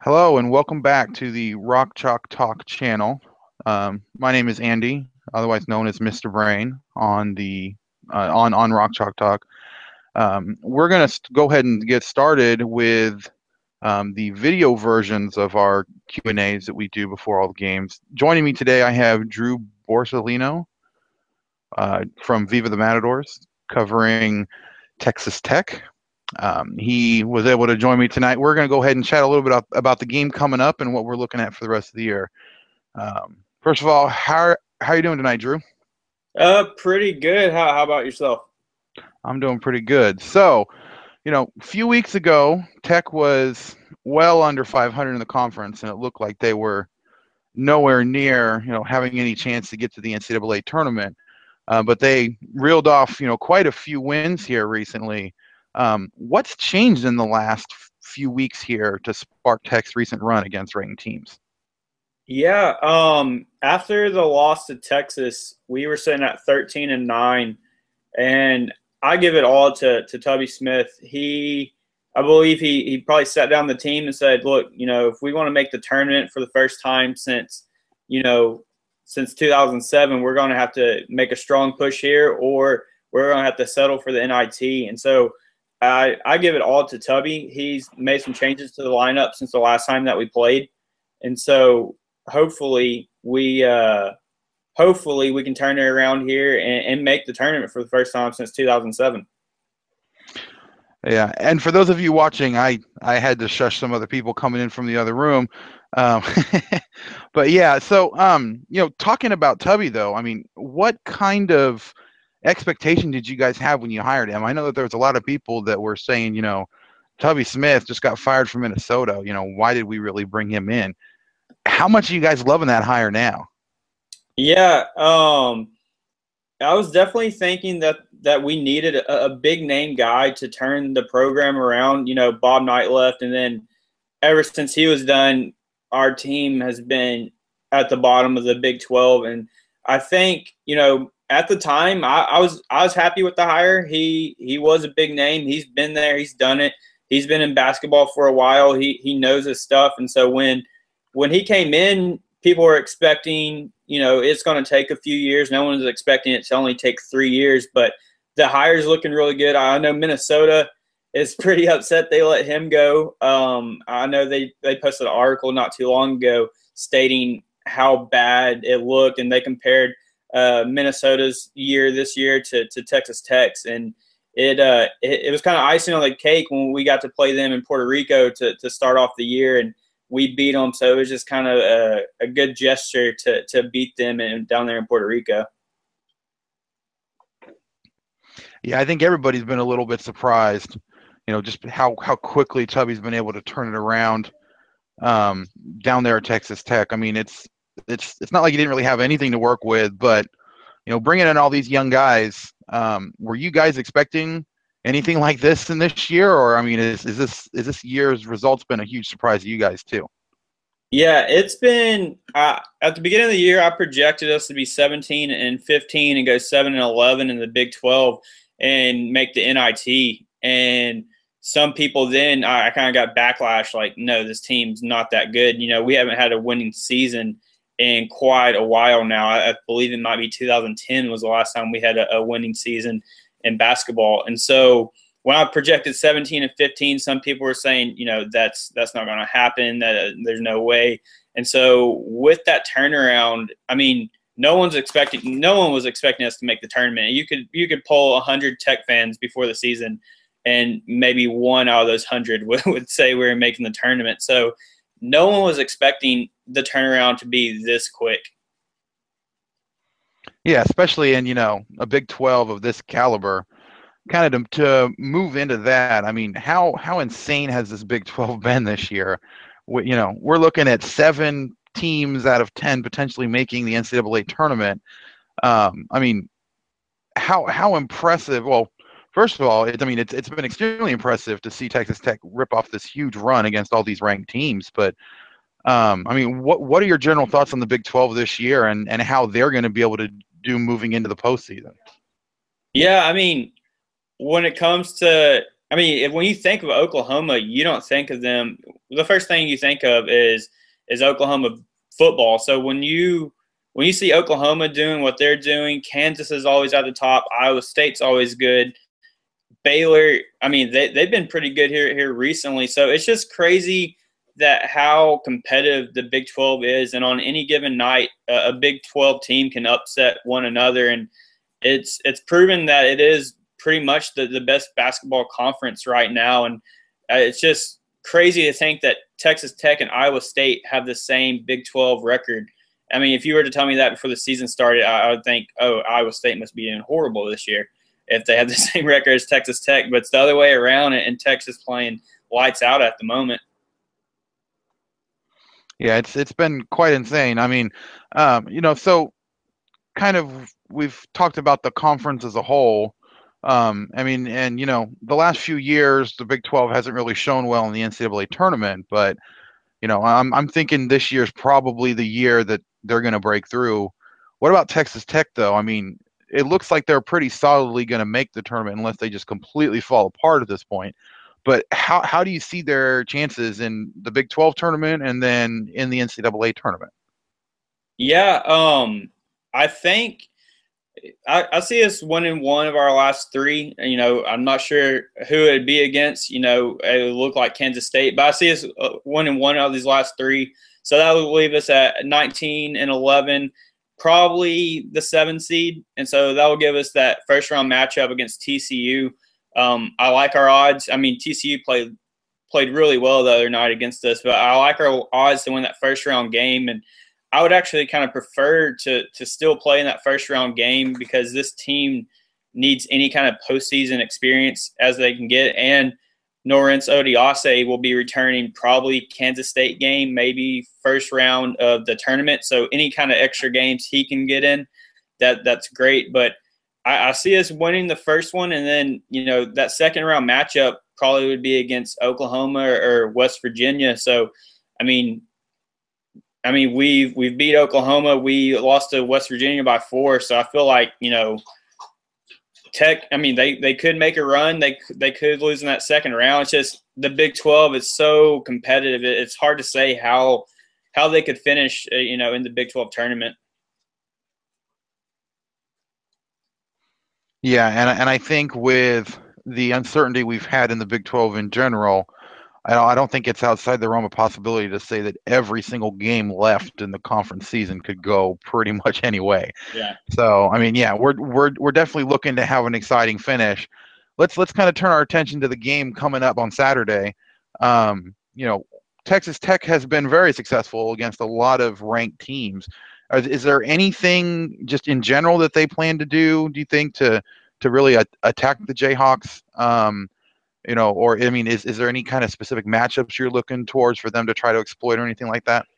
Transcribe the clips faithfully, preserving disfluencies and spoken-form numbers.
Hello and welcome back to the Rock Chalk Talk channel. Um, my name is Andy, otherwise known as Mister Brain on the uh, on on Rock Chalk Talk. Um, we're gonna st- go ahead and get started with um, the video versions of our Q and A's that we do before all the games. Joining me today, I have Drew Borsellino uh, from Viva the Matadors, covering Texas Tech. Um, he was able to join me tonight. We're going to go ahead and chat a little bit about, about the game coming up and what we're looking at for the rest of the year. Um, first of all, how how are you doing tonight, Drew? Uh, pretty good. How how about yourself? I'm doing pretty good. So, you know, a few weeks ago, Tech was well under five hundred in the conference, and it looked like they were nowhere near, you know, having any chance to get to the N C double A tournament. Uh, but they reeled off, you know, quite a few wins here recently. Um, what's changed in the last few weeks here to spark Tech's recent run against ranked teams? Yeah, um, after the loss to Texas, we were sitting at thirteen and nine, and I give it all to to Tubby Smith. He, I believe he he probably sat down the team and said, "Look, you know, if we want to make the tournament for the first time since, you know, since two thousand seven, we're going to have to make a strong push here, or we're going to have to settle for the N I T." And so, I I give it all to Tubby. He's made some changes to the lineup since the last time that we played, and so hopefully we uh, hopefully we can turn it around here and, and make the tournament for the first time since two thousand seven. Yeah, and for those of you watching, I I had to shush some other people coming in from the other room. Um, but yeah, so um, you know, talking about Tubby though, I mean, what kind of expectation did you guys have when you hired him? I know that there was a lot of people that were saying, you know, Tubby Smith just got fired from Minnesota. You know, why did we really bring him in? How much are you guys loving that hire now? Yeah, um, I was definitely thinking that that we needed a, a big name guy to turn the program around. You know, Bob Knight left, and then ever since he was done, our team has been at the bottom of the Big twelve. And I think, you know, at the time I, I was I was happy with the hire. He he was a big name. He's been there, he's done it. He's been in basketball for a while. He he knows his stuff. And so when when he came in, people were expecting, you know, it's going to take a few years. No one's expecting it to only take three years, but the hire's looking really good. I know Minnesota is pretty upset they let him go. Um, I know they, they posted an article not too long ago stating how bad it looked, and they compared uh, Minnesota's year this year to, to Texas Tech's, and it uh, it, it was kind of icing on the cake when we got to play them in Puerto Rico to, to start off the year, and we beat them. So it was just kind of a, a good gesture to to beat them and down there in Puerto Rico. Yeah, I think everybody's been a little bit surprised, you know, just how how quickly Tubby's been able to turn it around um, down there at Texas Tech. I mean, it's it's it's not like he didn't really have anything to work with, but you know, bringing in all these young guys, um, were you guys expecting anything like this in this year, or I mean, is is this is this year's results been a huge surprise to you guys too? Yeah, it's been uh, at the beginning of the year. I projected us to be seventeen and fifteen and go seven and eleven in the Big twelve and make the N I T. And some people then I, I kind of got backlash like, no, this team's not that good. You know, we haven't had a winning season in quite a while now. I, I believe it might be two thousand ten was the last time we had a, a winning season in basketball. And so when I projected seventeen and fifteen, some people were saying, you know, that's that's not going to happen. That uh, there's no way. And so with that turnaround, I mean, no one's expecting, no one was expecting us to make the tournament. You could you could poll a hundred Tech fans before the season, and maybe one out of those hundred would, would say we were making the tournament. So no one was expecting the turnaround to be this quick. Yeah, especially in you know a Big twelve of this caliber, kind of to, to move into that. I mean, how how insane has this Big twelve been this year? We, you know, we're looking at seven teams out of ten potentially making the N C double A tournament. Um, I mean, how how impressive? Well, first of all, it, I mean, it's it's been extremely impressive to see Texas Tech rip off this huge run against all these ranked teams. But um, I mean, what what are your general thoughts on the Big twelve this year and and how they're going to be able to do moving into the postseason? Yeah, I mean, when it comes to, I mean, if, when you think of Oklahoma, you don't think of them. the first thing you think of is is Oklahoma football. So when you when you see Oklahoma doing what they're doing, Kansas is always at the top. Iowa State's always good. Baylor, I mean, they they've been pretty good here here recently. So it's just crazy that how competitive the Big twelve is, and on any given night, a, a Big twelve team can upset one another, and it's it's proven that it is pretty much the, the best basketball conference right now. And uh, it's just crazy to think that Texas Tech and Iowa State have the same Big twelve record. I mean, if you were to tell me that before the season started, I, I would think, oh, Iowa State must be doing horrible this year if they have the same record as Texas Tech. But it's the other way around, and Texas playing lights out at the moment. Yeah, it's it's been quite insane. I mean, um, you know, so kind of we've talked about the conference as a whole. Um, I mean, and you know, the last few years, the Big twelve hasn't really shown well in the N C double A tournament. But you know, I'm I'm thinking this year's probably the year that they're going to break through. What about Texas Tech, though? I mean, it looks like they're pretty solidly going to make the tournament unless they just completely fall apart at this point. But how how do you see their chances in the Big twelve tournament and then in the N C double A tournament? Yeah, um, I think I, I see us winning one of our last three. You know, I'm not sure who it'd be against. You know, it would look like Kansas State, but I see us winning one out of these last three. So that would leave us at nineteen and eleven, probably the seven seed. And so that will give us that first round matchup against T C U. Um, I like our odds. I mean, T C U played played really well the other night against us, but I like our odds to win that first round game. And I would actually kind of prefer to to still play in that first round game because this team needs any kind of postseason experience as they can get. And Norris Odiase will be returning probably Kansas State game, maybe first round of the tournament. So any kind of extra games he can get in, that that's great. But I, I see us winning the first one, and then, you know, that second round matchup probably would be against Oklahoma or, or West Virginia. So, I mean, I mean, we've we've beat Oklahoma. We lost to West Virginia by four. So I feel like, you know, Tech, I mean, they, they could make a run. They they could lose in that second round. It's just the Big twelve is so competitive. It's hard to say how how they could finish, uh, you know, in the Big twelve tournament. Yeah, and and I think with the uncertainty we've had in the Big twelve in general, I don't, I don't think it's outside the realm of possibility to say that every single game left in the conference season could go pretty much any way. Yeah. So, I mean, yeah, we're we're we're definitely looking to have an exciting finish. Let's let's kind of turn our attention to the game coming up on Saturday. Um, you know, Texas Tech has been very successful against a lot of ranked teams. Is, is there anything just in general that they plan to do, do you think, to to really a- attack the Jayhawks? Um, You know, or I mean, is, is there any kind of specific matchups you're looking towards for them to try to exploit or anything like that?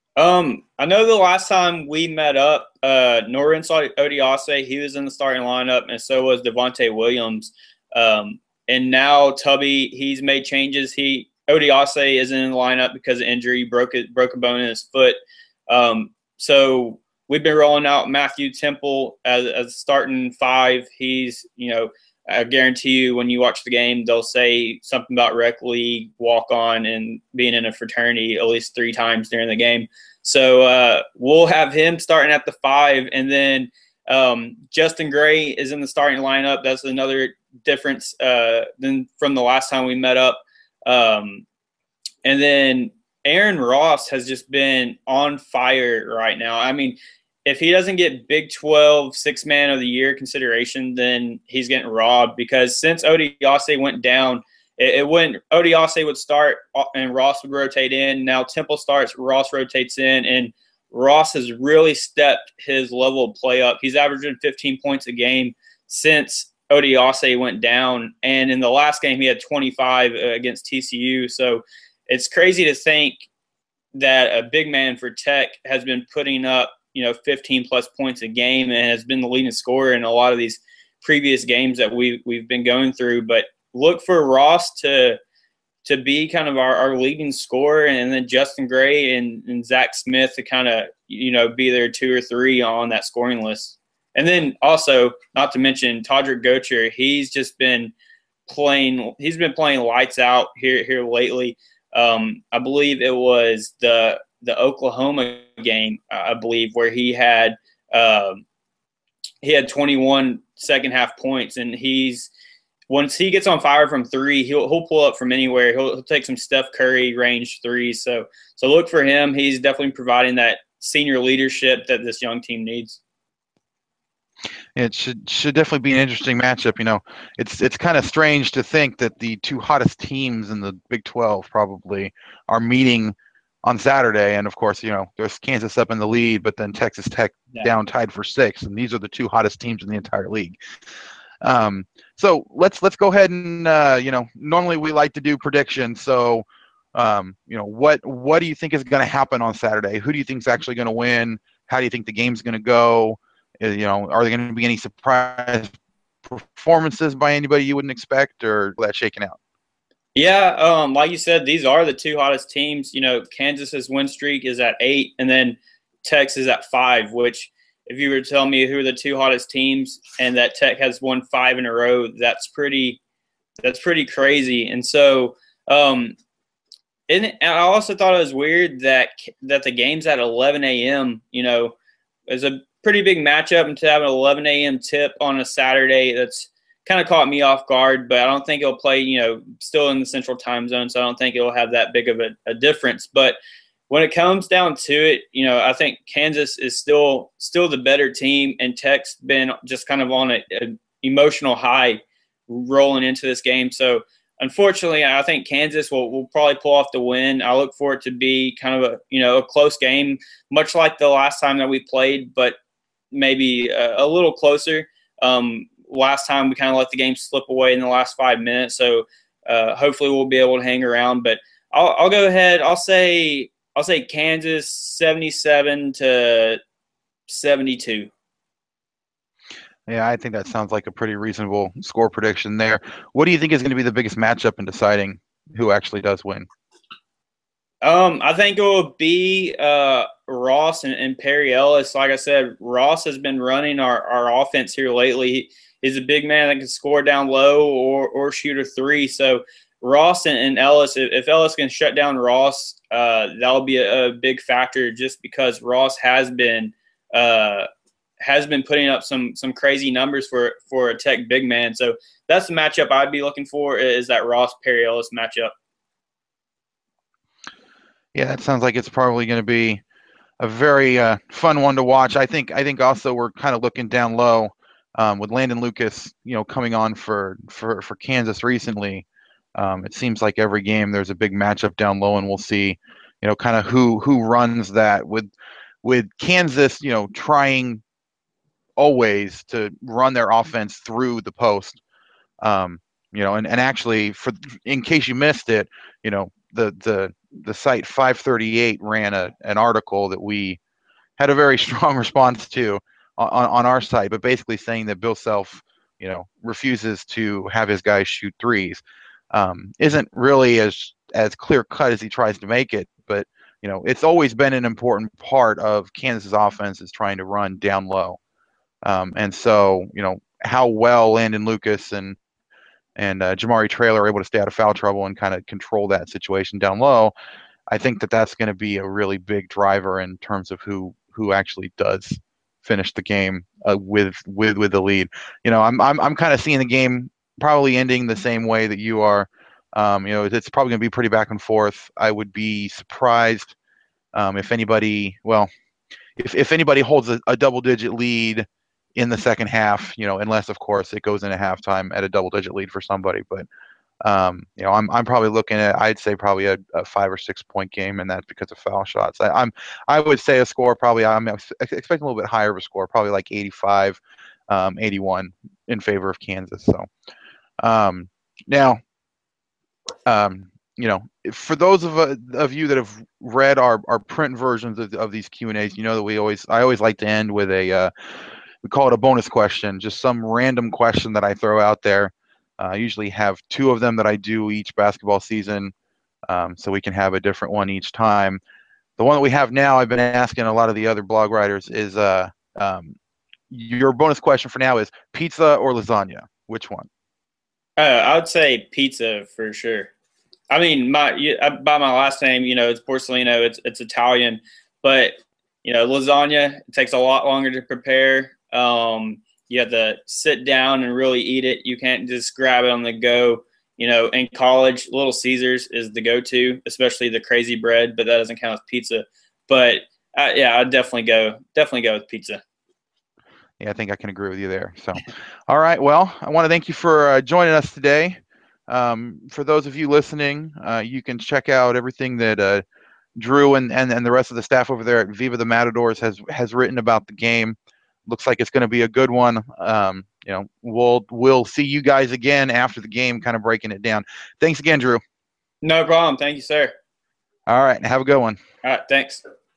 Um, I know the last time we met up, uh, Norris Odiase, he was in the starting lineup, and so was Devontae Williams. Um, and now Tubby, he's made changes. He Odiase isn't in the lineup because of injury, broke it, broke a bone in his foot. Um, so we've been rolling out Matthew Temple as, as starting five. He's, you know, I guarantee you when you watch the game, they'll say something about rec league, walk on, and being in a fraternity at least three times during the game. So uh, we'll have him starting at the five. And then um, Justin Gray is in the starting lineup. That's another difference uh, than from the last time we met up. Um, and then Aaron Ross has just been on fire right now. I mean, if he doesn't get Big twelve six man of the year consideration, then he's getting robbed because since Odiase went down, it, it went Odiase would start and Ross would rotate in. Now Temple starts, Ross rotates in, and Ross has really stepped his level of play up. He's averaging fifteen points a game since Odiase went down, and in the last game he had twenty-five against T C U. So it's crazy to think that a big man for Tech has been putting up, you know, fifteen plus points a game and has been the leading scorer in a lot of these previous games that we we've been going through. But look for Ross to to be kind of our, our leading scorer, and then Justin Gray and, and Zach Smith to kind of, you know, be there two or three on that scoring list. And then also, not to mention Todrick Gocher, he's just been playing he's been playing lights out here here lately. Um, I believe it was the the Oklahoma game, I believe, where he had um, he had twenty-one second half points, and he's once he gets on fire from three, he'll he'll pull up from anywhere. He'll, he'll take some Steph Curry range threes. So so look for him. He's definitely providing that senior leadership that this young team needs. It should should definitely be an interesting matchup. You know, it's it's kind of strange to think that the two hottest teams in the Big twelve probably are meeting on Saturday, and of course, you know, there's Kansas up in the lead, but then Texas Tech yeah. down tied for six, and these are the two hottest teams in the entire league. Um, so let's let's go ahead and uh, you know, normally we like to do predictions. So, um, you know, what what do you think is going to happen on Saturday? Who do you think is actually going to win? How do you think the game's going to go? You know, are there going to be any surprise performances by anybody you wouldn't expect, or that shaking out? Yeah, um, like you said, these are the two hottest teams. You know, Kansas's win streak is at eight, and then Tech's is at five. Which, if you were to tell me who are the two hottest teams, and that Tech has won five in a row, that's pretty, that's pretty crazy. And so, um, and I also thought it was weird that that the game's at eleven a.m. You know, is a pretty big matchup, and to have an eleven a.m. tip on a Saturday, that's kind of caught me off guard. But I don't think it'll play, you know, still in the Central Time Zone, so I don't think it'll have that big of a, a difference. But when it comes down to it, you know, I think Kansas is still still the better team, and Tech's been just kind of on an emotional high rolling into this game. So unfortunately, I think Kansas will, will probably pull off the win. I look for it to be kind of a, you know, a close game, much like the last time that we played, but maybe a, a little closer. Um, last time we kind of let the game slip away in the last five minutes. So uh, hopefully we'll be able to hang around, but I'll, I'll go ahead. I'll say, I'll say Kansas seventy-seven to seventy-two. Yeah, I think that sounds like a pretty reasonable score prediction there. What do you think is going to be the biggest matchup in deciding who actually does win? Um, I think it will be uh, Ross and, and Perry Ellis. Like I said, Ross has been running our, our offense here lately. He, he's a big man that can score down low or, or shoot a three. So Ross and, and Ellis, if, if Ellis can shut down Ross, uh, that'll be a, a big factor, just because Ross has been uh, has been putting up some some crazy numbers for for a Tech big man. So that's the matchup I'd be looking for, is that Ross Perry Ellis matchup. Yeah, that sounds like it's probably going to be a very uh, fun one to watch. I think. I think also we're kind of looking down low um, with Landon Lucas, you know, coming on for for for Kansas recently. Um, it seems like every game there's a big matchup down low, and we'll see, you know, kind of who who runs that with with Kansas, you know, trying always to run their offense through the post. Um, you know, and, and actually, for in case you missed it, you know, the the the site five thirty-eight ran a an article that we had a very strong response to on, on our site, but basically saying that Bill Self, you know, refuses to have his guys shoot threes. Um, isn't really as as clear cut as he tries to make it, but you know, it's always been an important part of Kansas's offense is trying to run down low. Um, and so, you know, how well Landon Lucas and and uh, Jamari Traylor are able to stay out of foul trouble and kind of control that situation down low, I think that that's going to be a really big driver in terms of who who actually does finish the game uh, with with with the lead. You know, I'm I'm I'm kind of seeing the game probably ending the same way that you are. Um, you know, it's probably going to be pretty back and forth. I would be surprised um, if anybody, well, if if anybody holds a, a double-digit lead in the second half, you know, unless of course it goes into halftime at a double-digit lead for somebody. But um, you know, I'm I'm probably looking at, I'd say probably a, a five or six point game, and that's because of foul shots. I, I'm I would say a score probably I'm expecting a little bit higher of a score, probably like eighty-five, um, eighty-one in favor of Kansas. So um, now. Um, you know, for those of uh, of you that have read our, our print versions of, of these Q and A's, you know that we always I always like to end with a uh, we call it a bonus question, just some random question that I throw out there. Uh, I usually have two of them that I do each basketball season, um, so we can have a different one each time. The one that we have now, I've been asking a lot of the other blog writers, is uh, um, your bonus question for now is pizza or lasagna? Which one? Uh, I would say pizza for sure. I mean, my by my last name, you know, it's Porcelino. It's it's Italian, but you know, lasagna it takes a lot longer to prepare. Um, you have to sit down and really eat it. You can't just grab it on the go. You know, in college, Little Caesars is the go-to, especially the crazy bread, but that doesn't count as pizza. But uh, yeah, I'd definitely go definitely go with pizza. Yeah, I think I can agree with you there. So, all right. Well, I want to thank you for uh, joining us today. Um, for those of you listening, uh, you can check out everything that uh, Drew and, and, and the rest of the staff over there at Viva the Matadors has has written about the game. Looks like it's going to be a good one. Um, you know, we'll we'll see you guys again after the game, kind of breaking it down. Thanks again, Drew. No problem. Thank you, sir. All right. Have a good one. All right. Thanks.